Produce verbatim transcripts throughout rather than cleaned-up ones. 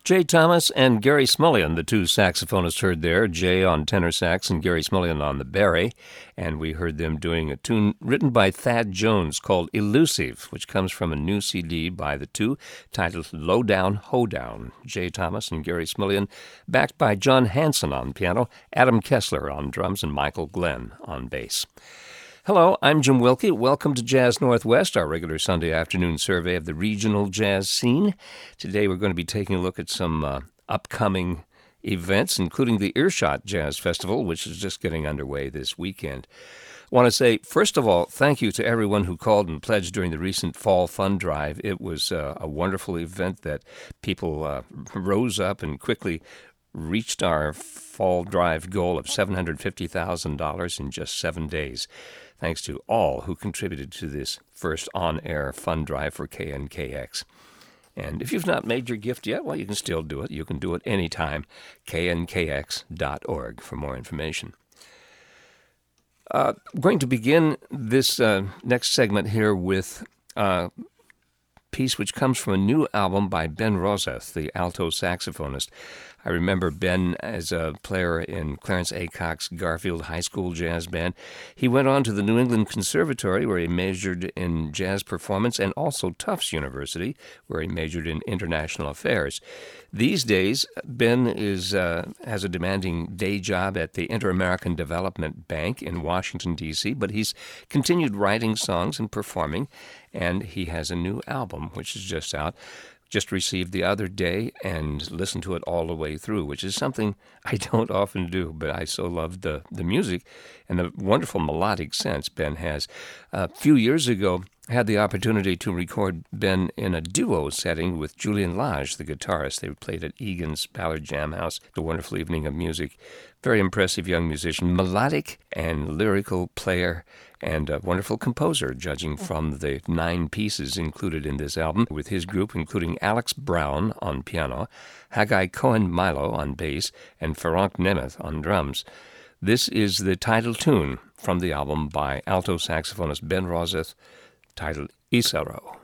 Jay Thomas and Gary Smullian, the two saxophonists heard there, Jay on tenor sax and Gary Smullian on the bari, and we heard them doing a tune written by Thad Jones called Elusive, which comes from a new C D by the two titled Low Down, Hoedown. Jay Thomas and Gary Smullian, backed by John Hanson on piano, Adam Kessler on drums, and Michael Glenn on bass. Hello, I'm Jim Wilkie. Welcome to Jazz Northwest, our regular Sunday afternoon survey of the regional jazz scene. Today we're going to be taking a look at some uh, upcoming events, including the Earshot Jazz Festival, which is just getting underway this weekend. I want to say, first of all, thank you to everyone who called and pledged during the recent Fall Fund Drive. It was uh, a wonderful event that people uh, rose up and quickly reached our fall drive goal of seven hundred fifty thousand dollars in just seven days. Thanks to all who contributed to this first on-air fund drive for K N K X. And if you've not made your gift yet, well, you can still do it. You can do it anytime. K N K X dot org for more information. Uh, I'm going to begin this uh, next segment here with a piece which comes from a new album by Ben Roseth, the alto saxophonist. I remember Ben as a player in Clarence Aycock's Garfield High School Jazz Band. He went on to the New England Conservatory, where he majored in jazz performance, and also Tufts University, where he majored in international affairs. These days, Ben is uh, has a demanding day job at the Inter-American Development Bank in Washington, D C, but he's continued writing songs and performing, and he has a new album, which is just out. Just received the other day and listened to it all the way through, which is something I don't often do, but I so love the, the music and the wonderful melodic sense Ben has. A few years ago, I had the opportunity to record Ben in a duo setting with Julian Lage, the guitarist. They played at Egan's Ballard Jam House, a wonderful evening of music. Very impressive young musician, melodic and lyrical player, and a wonderful composer, judging from the nine pieces included in this album, with his group including Alex Brown on piano, Haggai Cohen-Milo on bass, and Ferenc Nemeth on drums. This is the title tune from the album by alto saxophonist Ben Roseth, titled Isaro.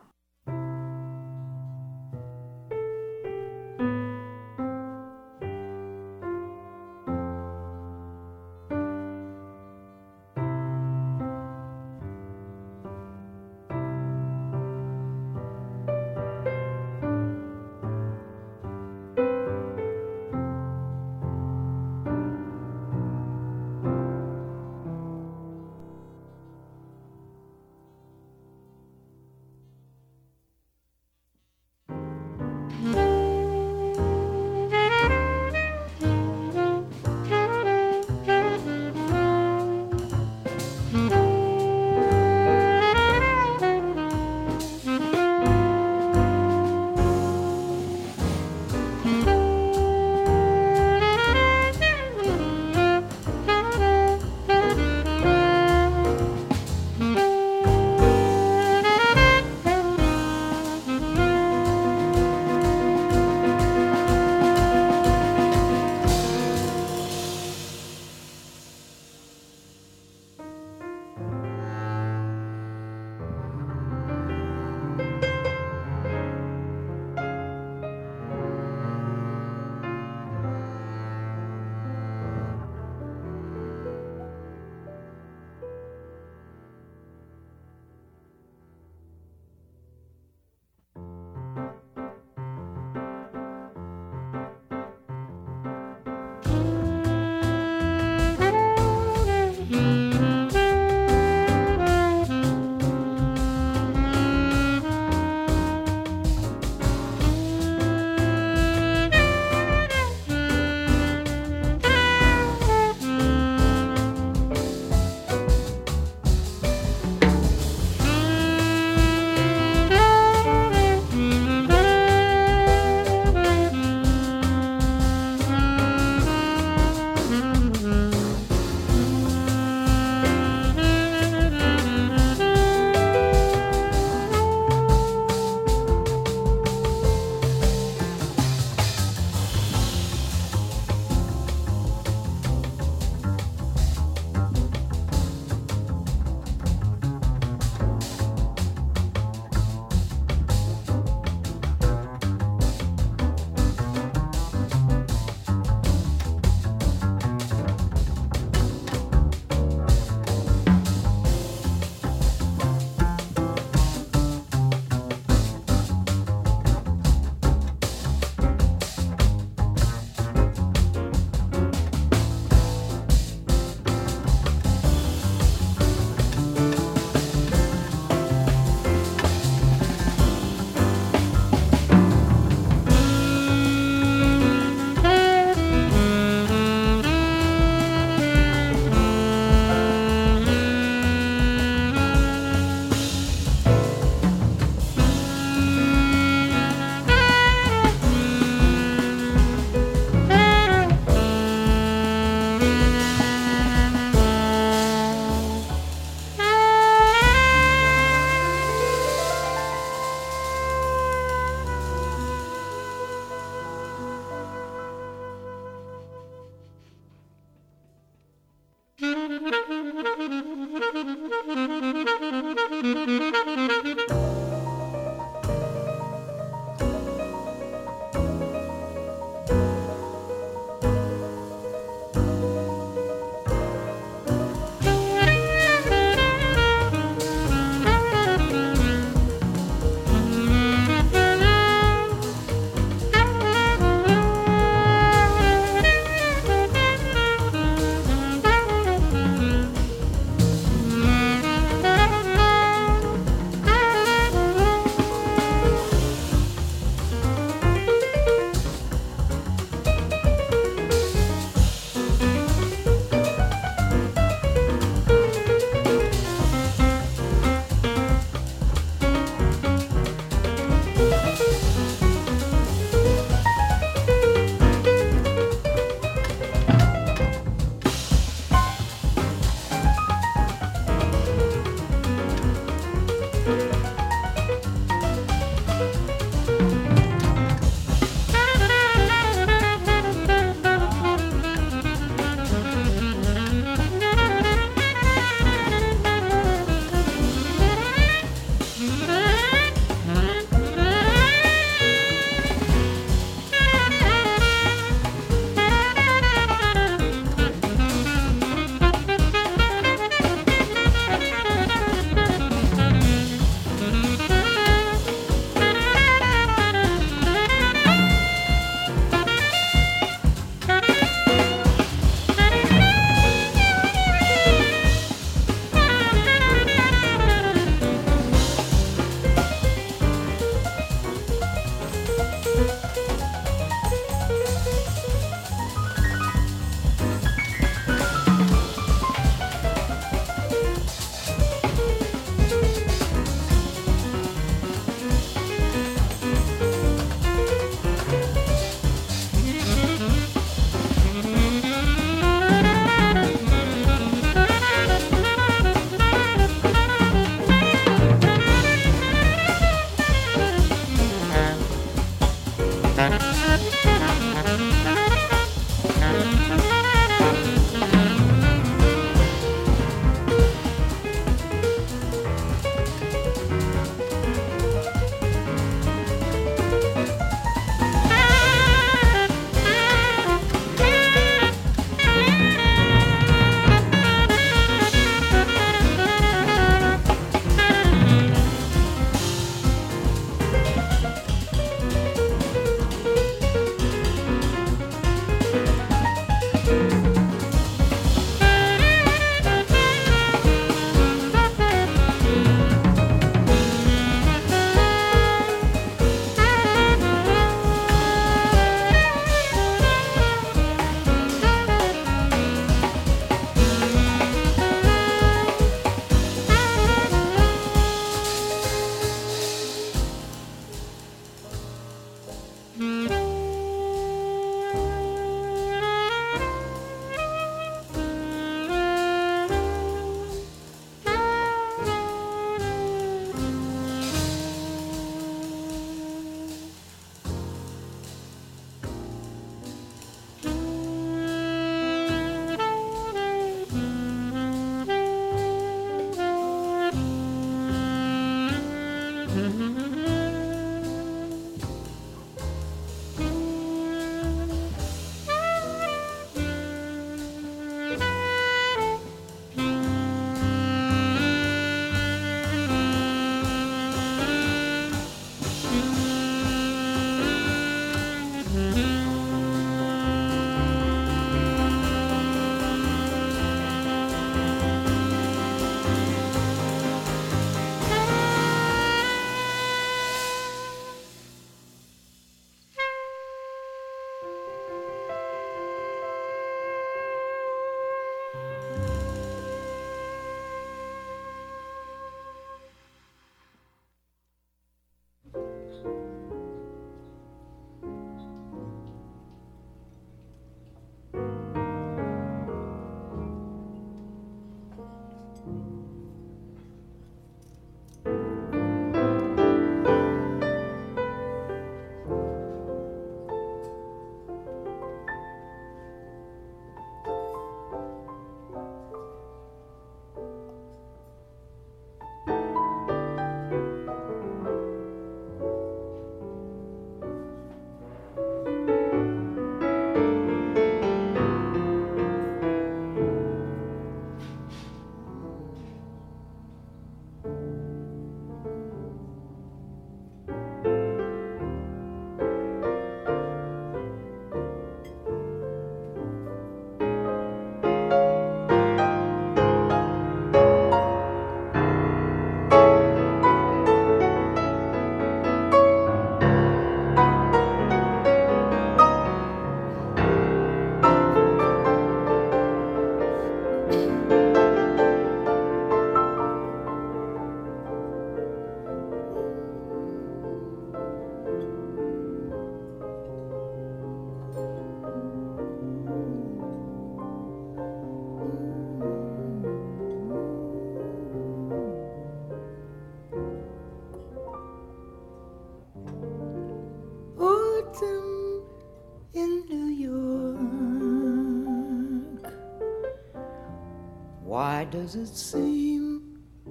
Why does it seem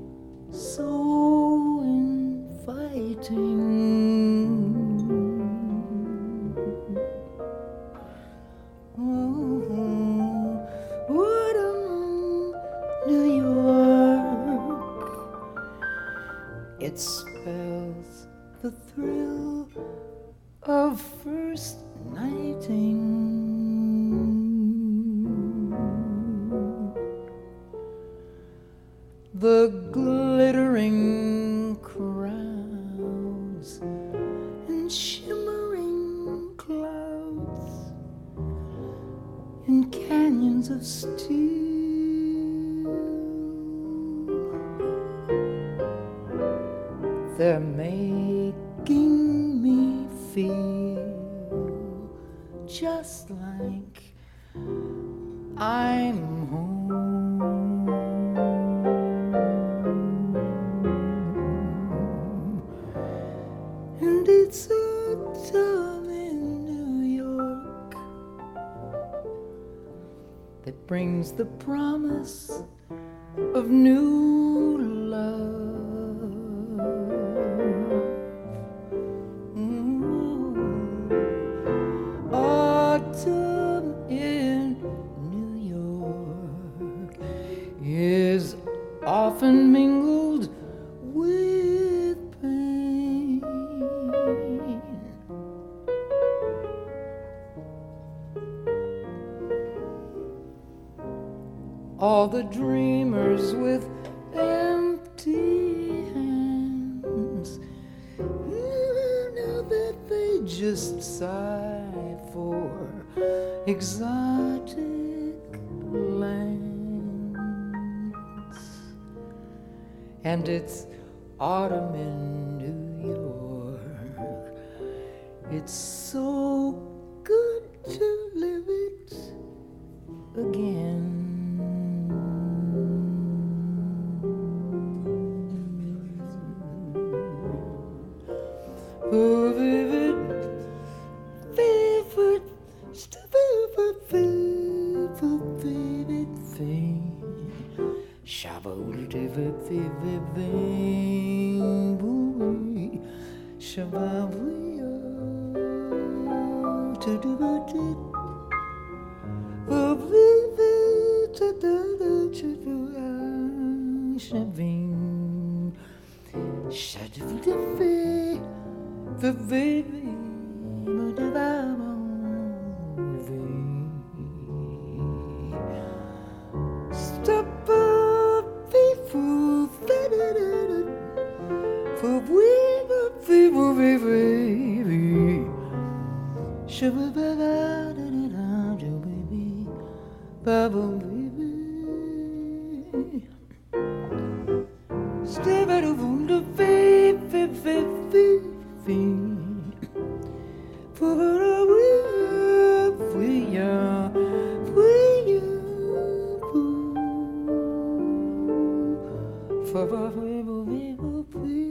so inviting? Oh, what a New York. It spells the thrill of first nighting. The glittering crowds and shimmering clouds in canyons of steel. They're making me feel just like I'm home. And it's autumn in New York that brings the promise of new love. Autumn in New York is often mingled with pain. All the dreamers with empty hands, now that they just sigh for exotic lands. And it's autumn in New York. It's so good to live it again. Oh, vivid, vivid, vivid, vivid, vivid thing. Shabba, vivid, vivid, vivid, shabba, to do it. Oh, vivid, to do it, to do it, shabba, shabba, the baby, the stop up, people, for we were people, baby, shabba, baby, baba, baby, step out of the baby, baby. For we are, we are, we are, for people, people,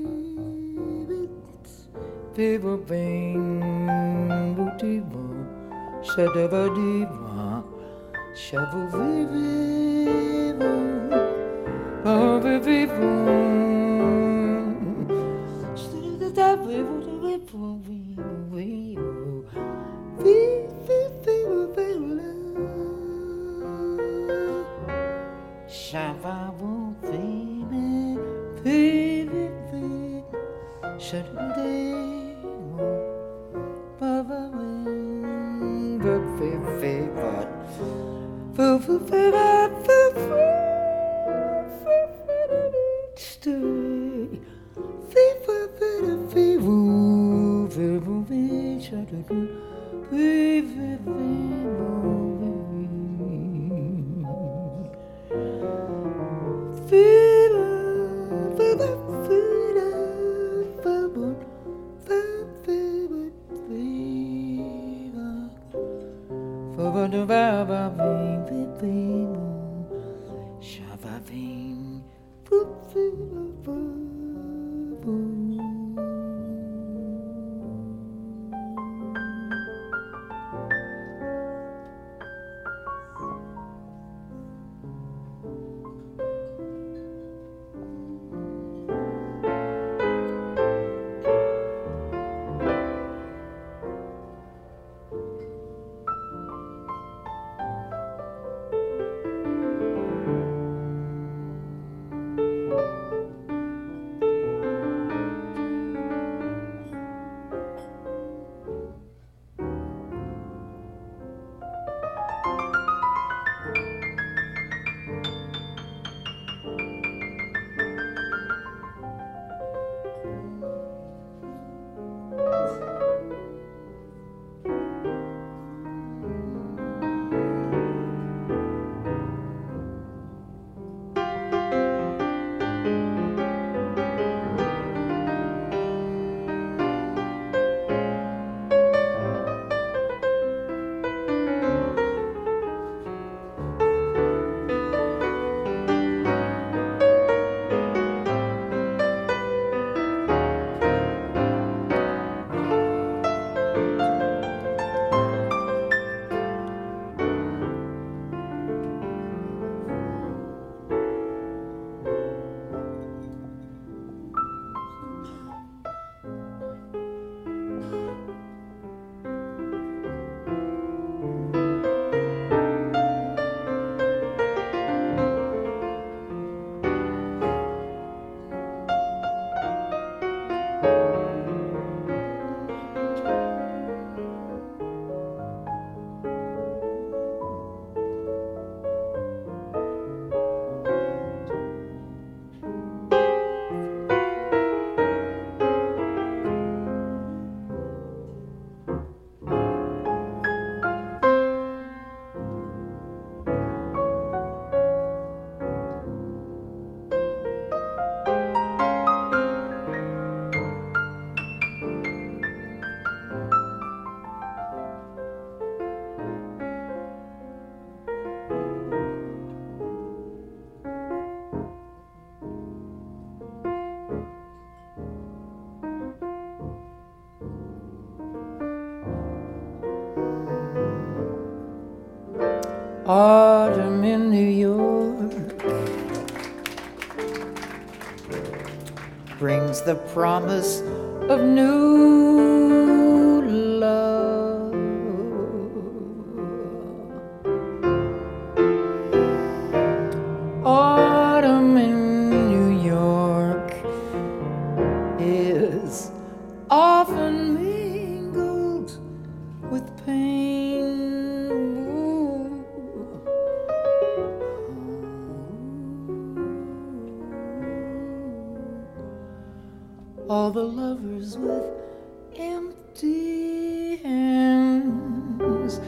people, people, people, shadaba diva, shabu viva, oh people. Shabba, baby, baby, baby, shadda, baba, baby, Autumn in New York brings the promise of new love. Autumn in New York is often mingled with pain. All the lovers with empty hands,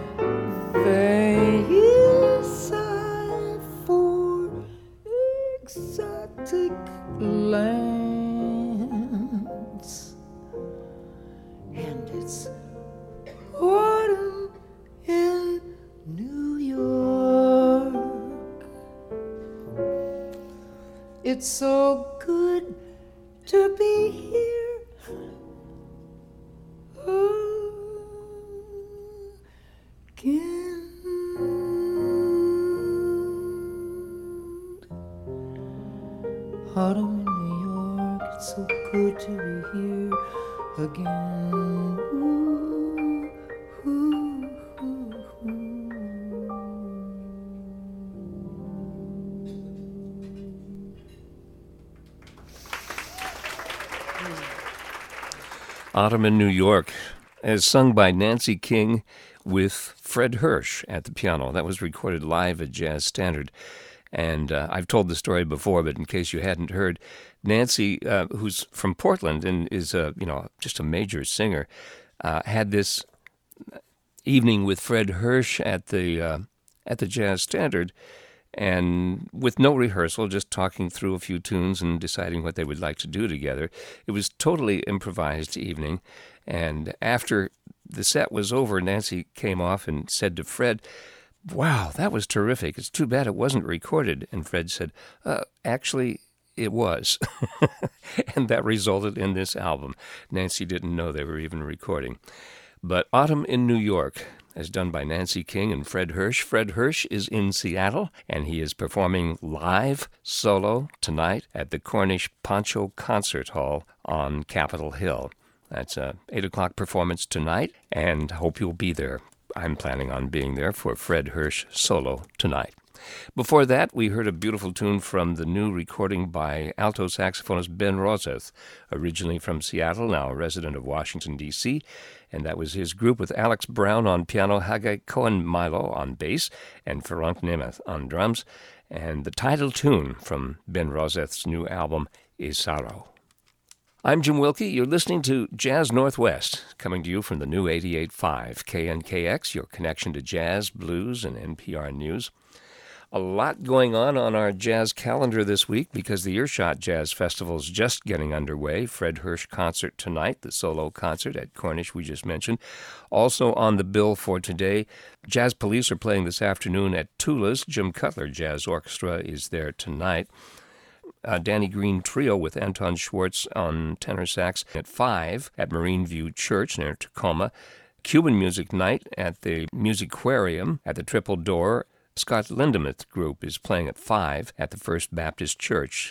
they sigh for exotic lands. And it's autumn in New York. It's so good to be here again. Autumn in New York, it's so good to be here again. Ooh, ooh, ooh, ooh. Autumn in New York, as sung by Nancy King with Fred Hirsch at the piano. That was recorded live at Jazz Standard. And uh, I've told the story before, but in case you hadn't heard, Nancy, uh, who's from Portland and is a, you know, just a major singer, uh, had this evening with Fred Hirsch at the uh, at the Jazz Standard, and with no rehearsal, just talking through a few tunes and deciding what they would like to do together. It was totally improvised evening, and after the set was over, Nancy came off and said to Fred, "Wow, that was terrific. It's too bad it wasn't recorded." And Fred said, uh, actually, it was. And that resulted in this album. Nancy didn't know they were even recording. But Autumn in New York, as done by Nancy King and Fred Hirsch. Fred Hirsch is in Seattle, and he is performing live solo tonight at the Cornish Pancho Concert Hall on Capitol Hill. That's an eight o'clock performance tonight, and hope you'll be there. I'm planning on being there for Fred Hirsch solo tonight. Before that, we heard a beautiful tune from the new recording by alto saxophonist Ben Roseth, originally from Seattle, now a resident of Washington, D C, and that was his group with Alex Brown on piano, Haggai Cohen-Milo on bass, and Ferenc Nemeth on drums. And the title tune from Ben Roseth's new album is Sorrow. I'm Jim Wilkie. You're listening to Jazz Northwest, coming to you from the new eighty-eight point five K N K X, your connection to jazz, blues, and N P R news. A lot going on on our jazz calendar this week because the Earshot Jazz Festival is just getting underway. Fred Hirsch concert tonight, the solo concert at Cornish we just mentioned. Also on the bill for today, Jazz Police are playing this afternoon at Tula's. Jim Cutler Jazz Orchestra is there tonight. Uh, Danny Green Trio with Anton Schwartz on tenor sax at five at Marine View Church near Tacoma. Cuban Music Night at the Musicarium at the Triple Door. Scott Lindemuth Group is playing at five at the First Baptist Church.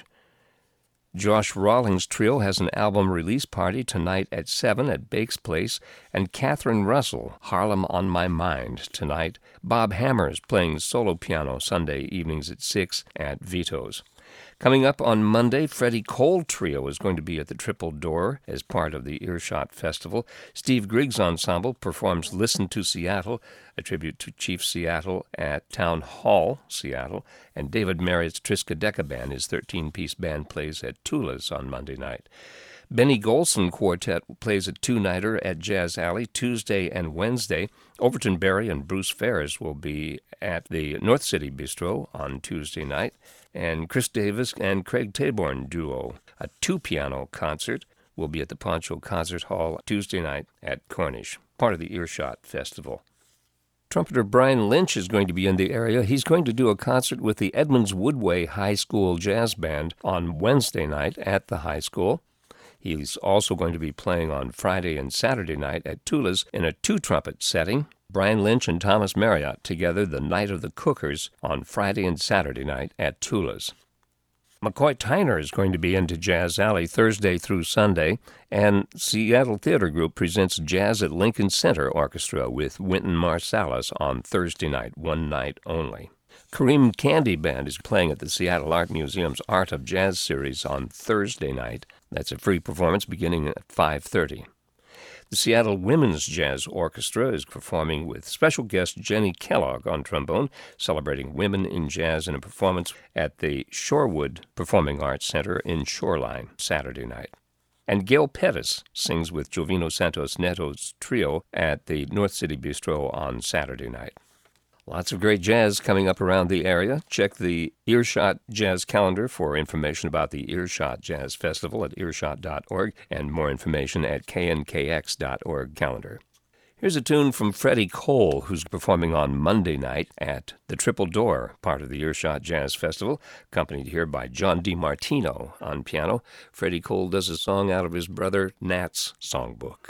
Josh Rawlings Trio has an album release party tonight at seven at Bake's Place, and Catherine Russell, Harlem on My Mind, tonight. Bob Hammers playing solo piano Sunday evenings at six at Vito's. Coming up on Monday, Freddie Cole Trio is going to be at the Triple Door as part of the Earshot Festival. Steve Griggs Ensemble performs Listen to Seattle, a tribute to Chief Seattle at Town Hall, Seattle. And David Marriott's Triskaideka Band, his thirteen-piece band, plays at Tula's on Monday night. Benny Golson Quartet plays a two-nighter at Jazz Alley Tuesday and Wednesday. Overton Berry and Bruce Ferris will be at the North City Bistro on Tuesday night. And Chris Davis and Craig Taborn Duo, a two-piano concert, will be at the Pancho Concert Hall Tuesday night at Cornish, part of the Earshot Festival. Trumpeter Brian Lynch is going to be in the area. He's going to do a concert with the Edmonds Woodway High School Jazz Band on Wednesday night at the high school. He's also going to be playing on Friday and Saturday night at Tula's in a two-trumpet setting. Brian Lynch and Thomas Marriott together the Night of the Cookers on Friday and Saturday night at Tula's. McCoy Tyner is going to be into Jazz Alley Thursday through Sunday, and Seattle Theater Group presents Jazz at Lincoln Center Orchestra with Wynton Marsalis on Thursday night, one night only. Kareem Candy Band is playing at the Seattle Art Museum's Art of Jazz series on Thursday night. That's a free performance beginning at five thirty. The Seattle Women's Jazz Orchestra is performing with special guest Jenny Kellogg on trombone, celebrating women in jazz in a performance at the Shorewood Performing Arts Center in Shoreline Saturday night. And Gail Pettis sings with Jovino Santos Neto's trio at the North City Bistro on Saturday night. Lots of great jazz coming up around the area. Check the Earshot Jazz calendar for information about the Earshot Jazz Festival at earshot dot org and more information at k n k x dot org calendar. Here's a tune from Freddie Cole, who's performing on Monday night at the Triple Door, part of the Earshot Jazz Festival, accompanied here by John DiMartino on piano. Freddie Cole does a song out of his brother Nat's songbook.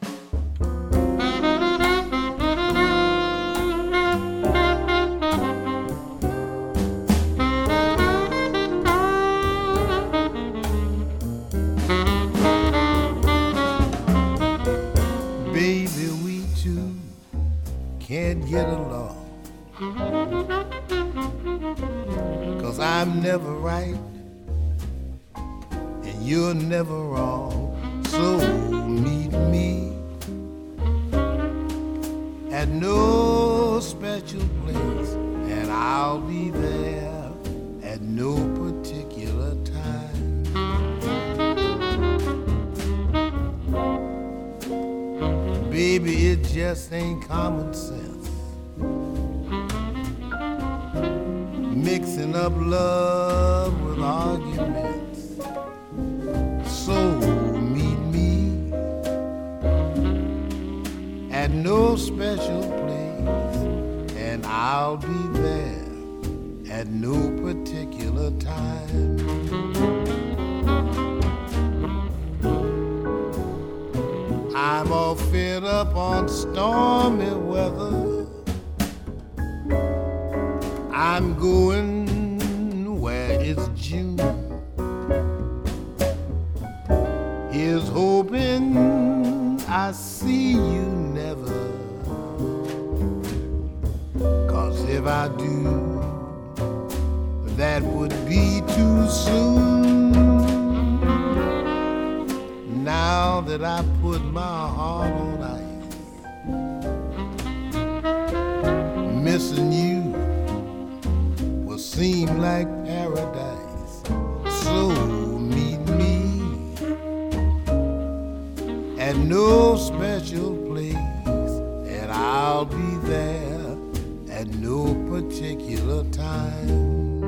Can't get along, 'cause I'm never right and you're never wrong. So meet me at no special place, and I'll be there at no particular time. Baby, it just ain't common sense, mixing up love with arguments. So meet me at no special place, and I'll be there at no particular time. I'm all fed up on stormy weather. I'm going where it's June. Here's hoping I see you never, 'cause if I do, that would be too soon. Now that I put my heart on ice, missing you will seem like paradise. So meet me at no special place, and I'll be there at no particular time.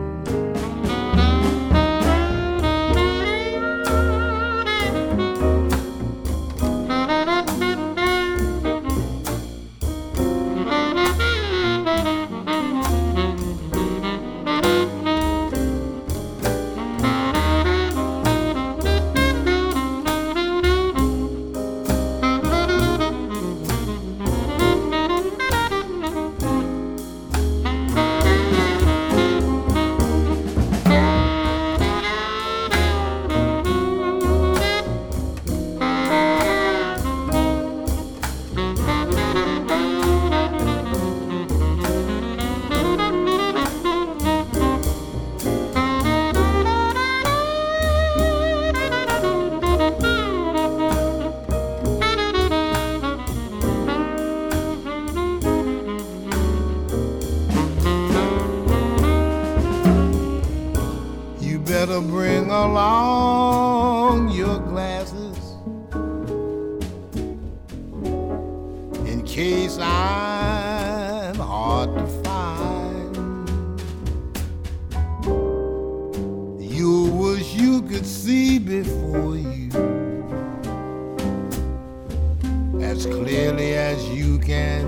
Better bring along your glasses in case I'm hard to find. You wish you could see before you as clearly as you can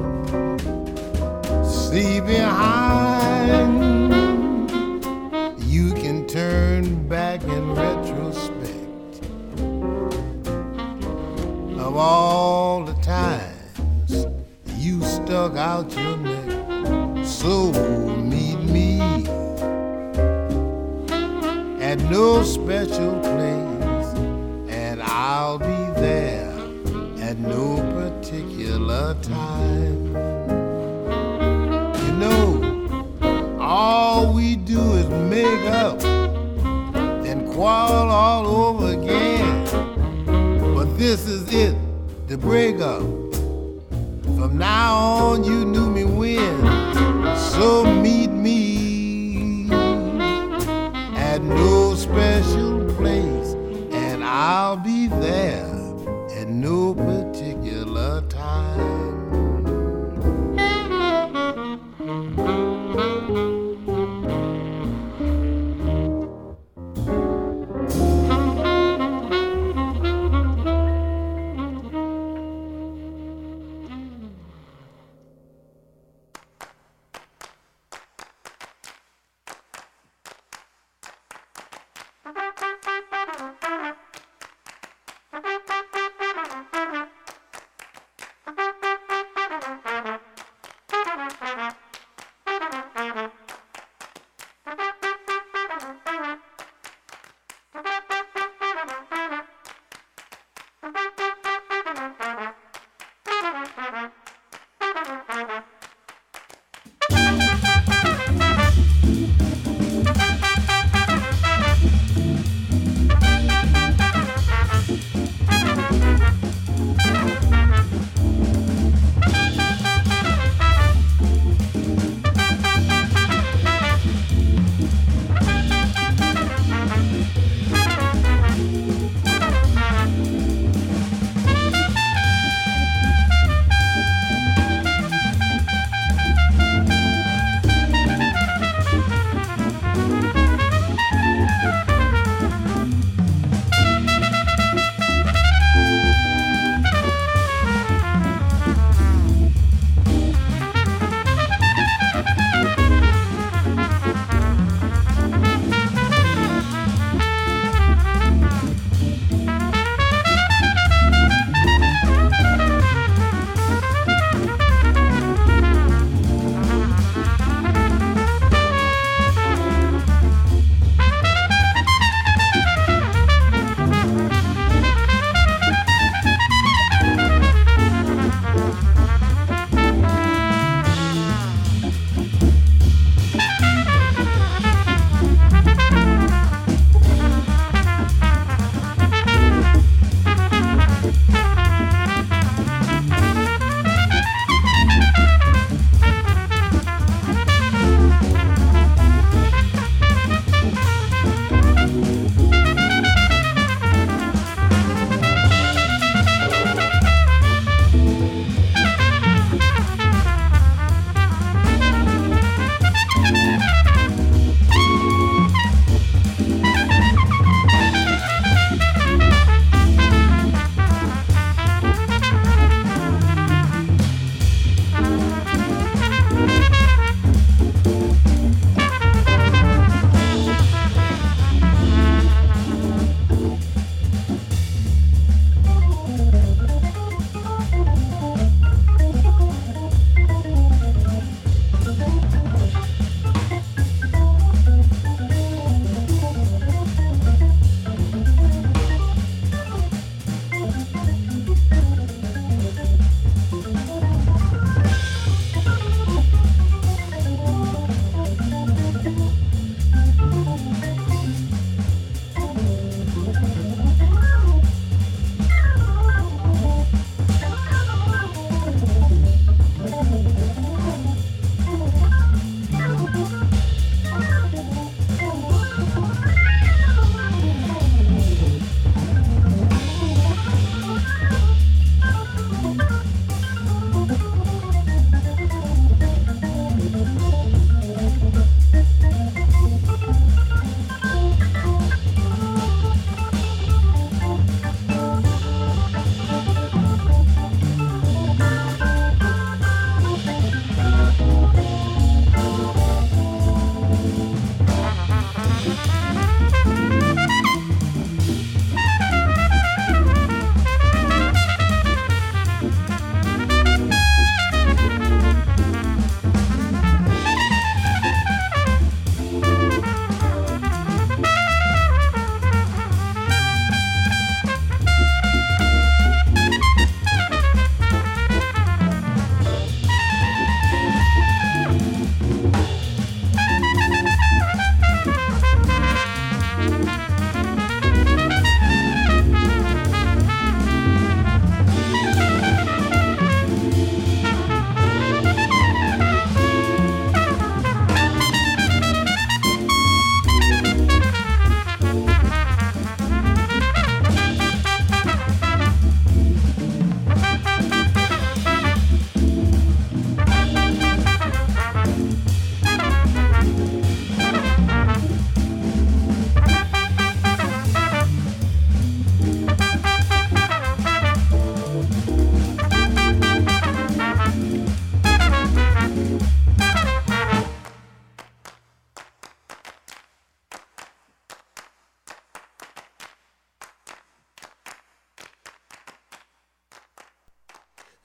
see behind. You can turn back in retrospect no special place, and I'll be there at no particular time. You know, all we do is make up, then quarrel all over again. But this is it, the breakup. From now on, you knew me when, so meet me at no special place, and I'll be there at no particular time.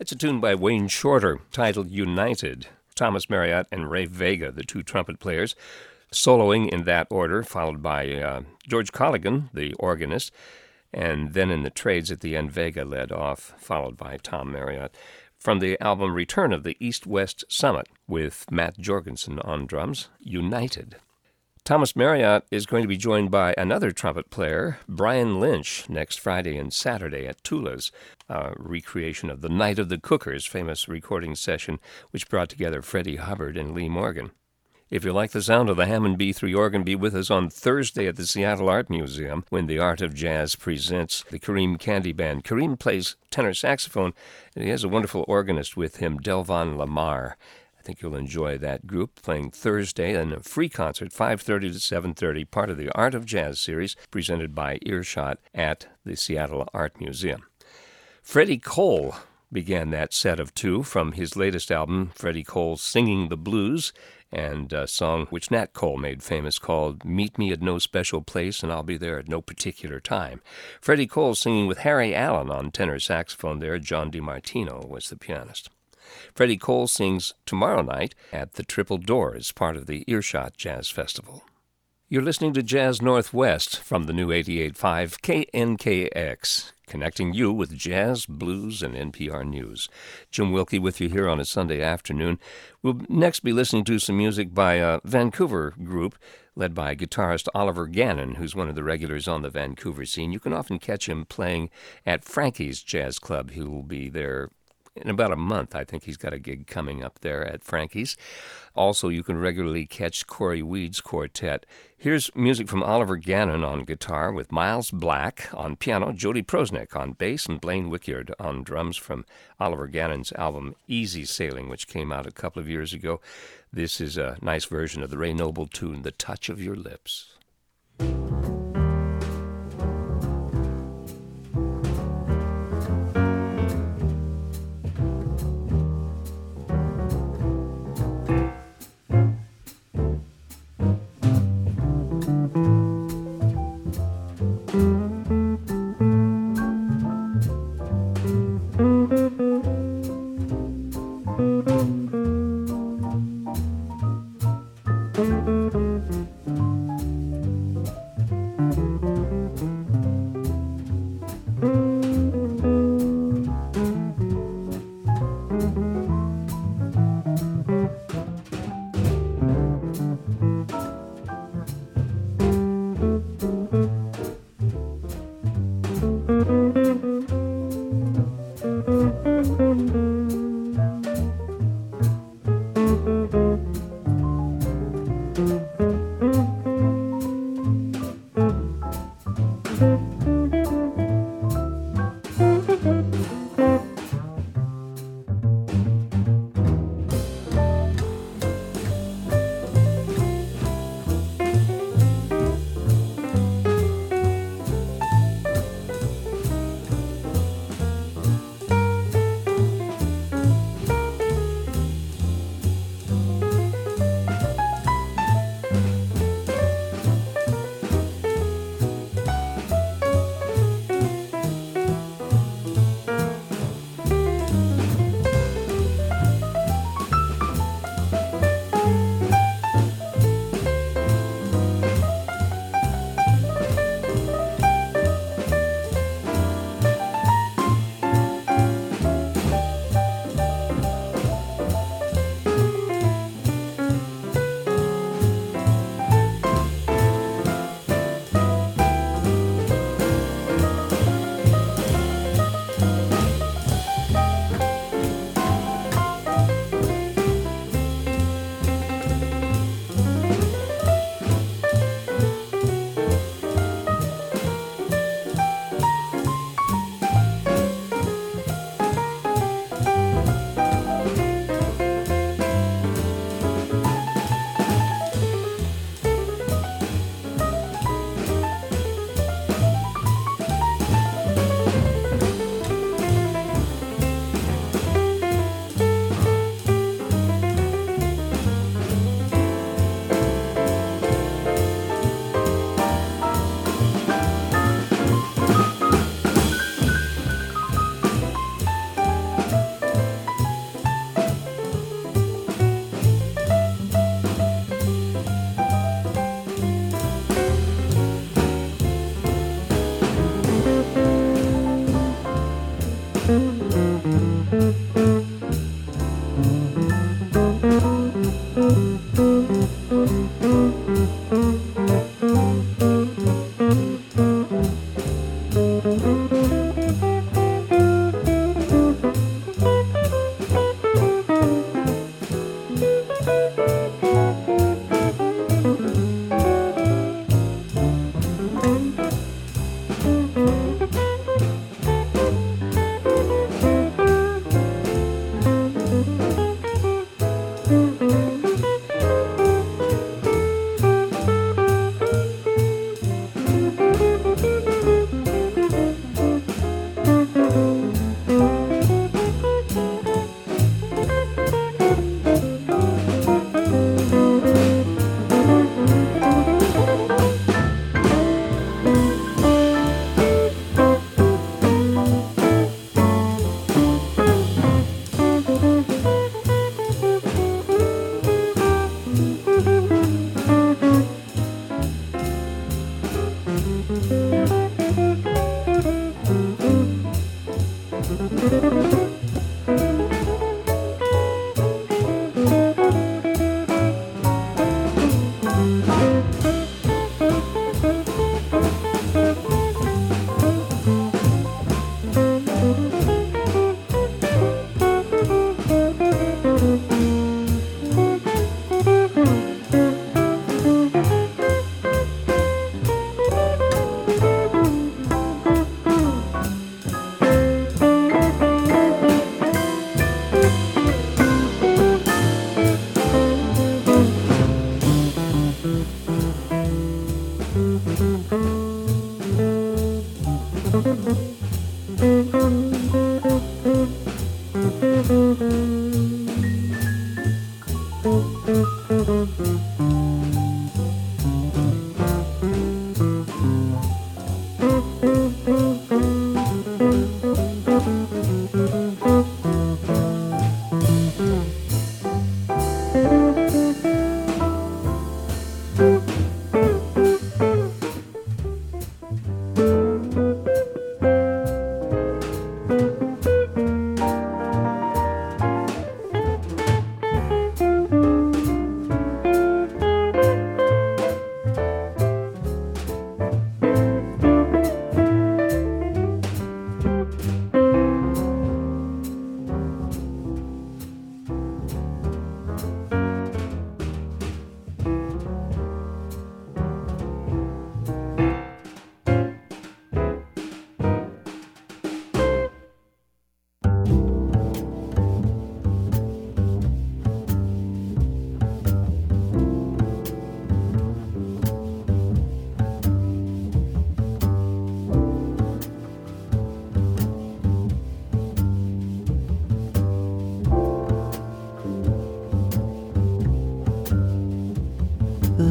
It's a tune by Wayne Shorter titled United. Thomas Marriott and Ray Vega, the two trumpet players, soloing in that order, followed by uh, George Colligan, the organist, and then in the trades at the end, Vega led off, followed by Tom Marriott, from the album Return of the East-West Summit, with Matt Jorgensen on drums, United. Thomas Marriott is going to be joined by another trumpet player, Brian Lynch, next Friday and Saturday at Tula's, a recreation of the Night of the Cookers famous recording session, which brought together Freddie Hubbard and Lee Morgan. If you like the sound of the Hammond B three organ, be with us on Thursday at the Seattle Art Museum when the Art of Jazz presents the Kareem Candy Band. Kareem plays tenor saxophone, and he has a wonderful organist with him, Delvon Lamar. I think you'll enjoy that group playing Thursday in a free concert, five thirty to seven thirty, part of the Art of Jazz series presented by Earshot at the Seattle Art Museum. Freddie Cole began that set of two from his latest album, Freddie Cole Singing the Blues, and a song which Nat Cole made famous called Meet Me at No Special Place and I'll Be There at No Particular Time. Freddie Cole singing with Harry Allen on tenor saxophone there. John DiMartino was the pianist. Freddie Cole sings tomorrow night at the Triple Doors, part of the Earshot Jazz Festival. You're listening to Jazz Northwest from the new eighty-eight point five K N K X, connecting you with jazz, blues, and N P R News. Jim Wilkie with you here on a Sunday afternoon. We'll next be listening to some music by a Vancouver group led by guitarist Oliver Gannon, who's one of the regulars on the Vancouver scene. You can often catch him playing at Frankie's Jazz Club. He will be there in about a month. I think he's got a gig coming up there at Frankie's. Also, you can regularly catch Corey Weed's quartet. Here's music from Oliver Gannon on guitar with Miles Black on piano, Jody Prosnick on bass, and Blaine Wickyard on drums from Oliver Gannon's album Easy Sailing, which came out a couple of years ago. This is a nice version of the Ray Noble tune, The Touch of Your Lips.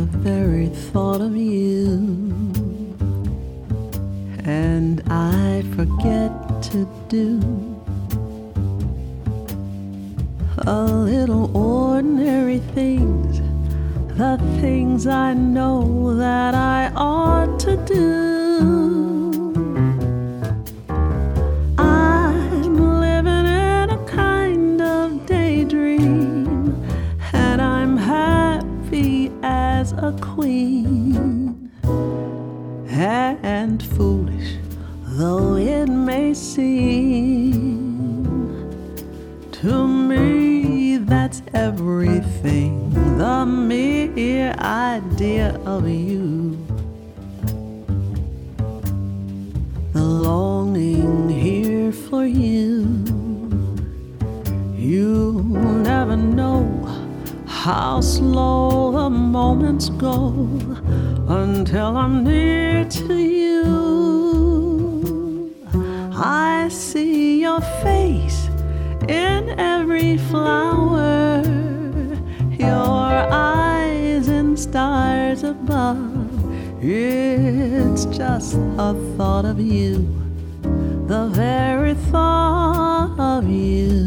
the very thought of you, and I forget to do a little ordinary things, the things I know that I ought to do. I'm living in a kind of daydream, and I'm happy as a queen. And foolish though it may seem, to me that's everything, the mere idea of you, the longing here for you. You never know how slow the moments go until I'm near to you. I see your face in every flower, your eyes in stars above. It's just a thought of you, the very thought of you.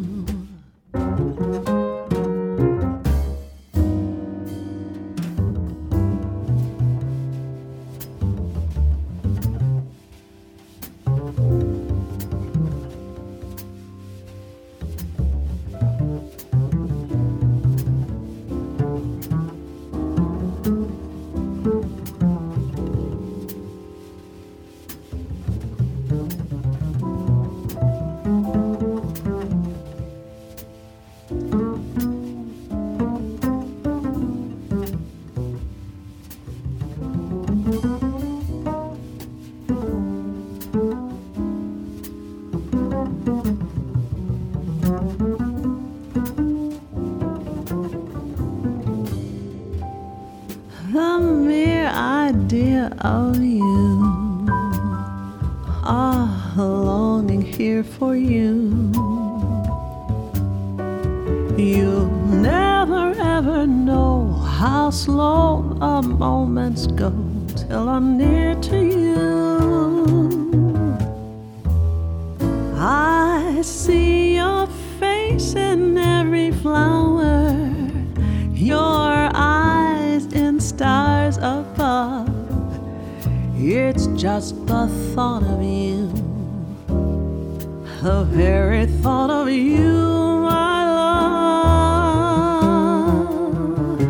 The mere idea of you, ah, longing here for you. You'll never ever know how slow the moments go till I'm near to you. I see your face in every flower, your eyes in stars above. It's just the thought of you, the very thought of you, my love.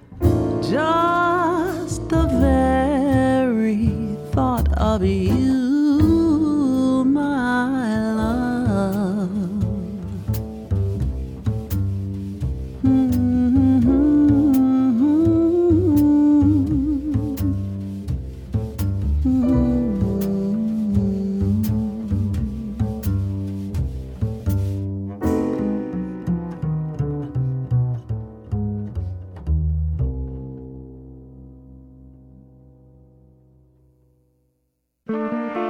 Just the very thought of you, my love. Mm-hmm.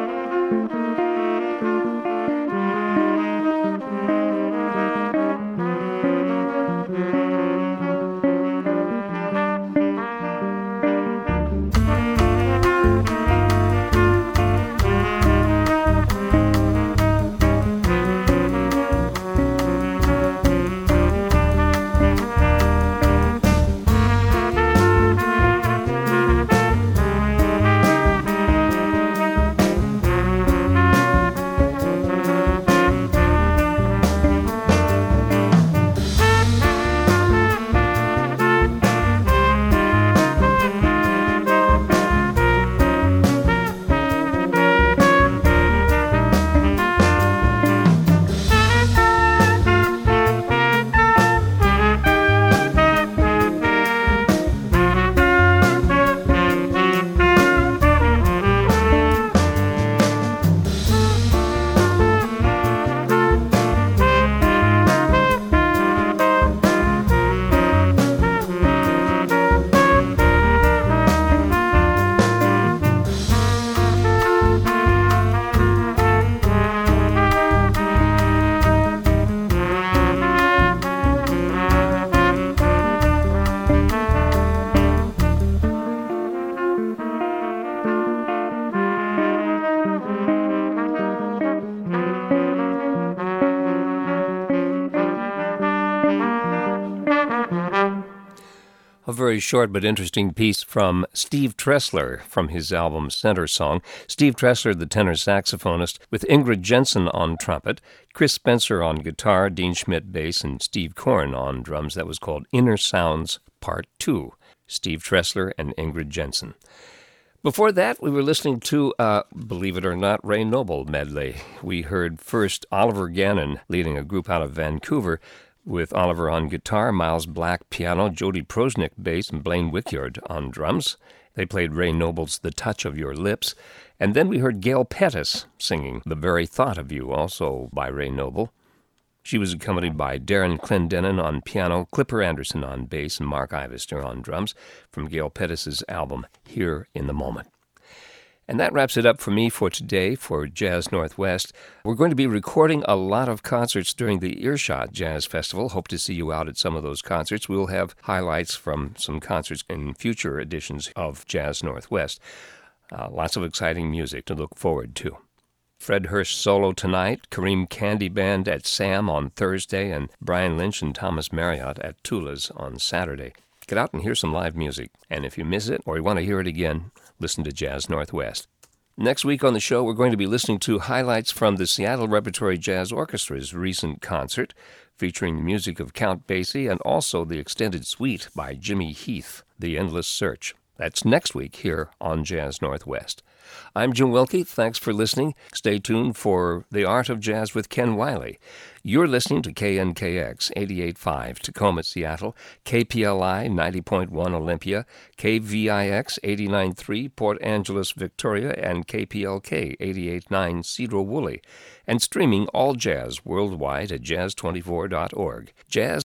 very short but interesting piece from Steve Tressler from his album Center Song. Steve Tressler, the tenor saxophonist, with Ingrid Jensen on trumpet, Chris Spencer on guitar, Dean Schmidt bass, and Steve Korn on drums. That was called Inner Sounds Part two. Steve Tressler and Ingrid Jensen. Before that, we were listening to, uh, believe it or not, Ray Noble medley. We heard first Oliver Gannon leading a group out of Vancouver with Oliver on guitar, Miles Black piano, Jody Prosnick bass, and Blaine Wickyard on drums. They played Ray Noble's The Touch of Your Lips. And then we heard Gail Pettis singing The Very Thought of You, also by Ray Noble. She was accompanied by Darren Clendenin on piano, Clipper Anderson on bass, and Mark Ivester on drums from Gail Pettis' album Here in the Moment. And that wraps it up for me for today for Jazz Northwest. We're going to be recording a lot of concerts during the Earshot Jazz Festival. Hope to see you out at some of those concerts. We'll have highlights from some concerts in future editions of Jazz Northwest. Uh, lots of exciting music to look forward to. Fred Hurst solo tonight, Kareem Candy Band at Sam on Thursday, and Brian Lynch and Thomas Marriott at Tula's on Saturday. Get out and hear some live music. And if you miss it or you want to hear it again, listen to Jazz Northwest. Next week on the show, we're going to be listening to highlights from the Seattle Repertory Jazz Orchestra's recent concert, featuring the music of Count Basie and also the extended suite by Jimmy Heath, The Endless Search. That's next week here on Jazz Northwest. I'm Jim Wilkie. Thanks for listening. Stay tuned for The Art of Jazz with Ken Wiley. You're listening to K N K X eighty-eight point five Tacoma, Seattle, K P L I ninety point one Olympia, K V I X eighty-nine point three Port Angeles, Victoria, and K P L K eighty-eight point nine Cedro Woolley, and streaming all jazz worldwide at jazz twenty-four dot org. Jazz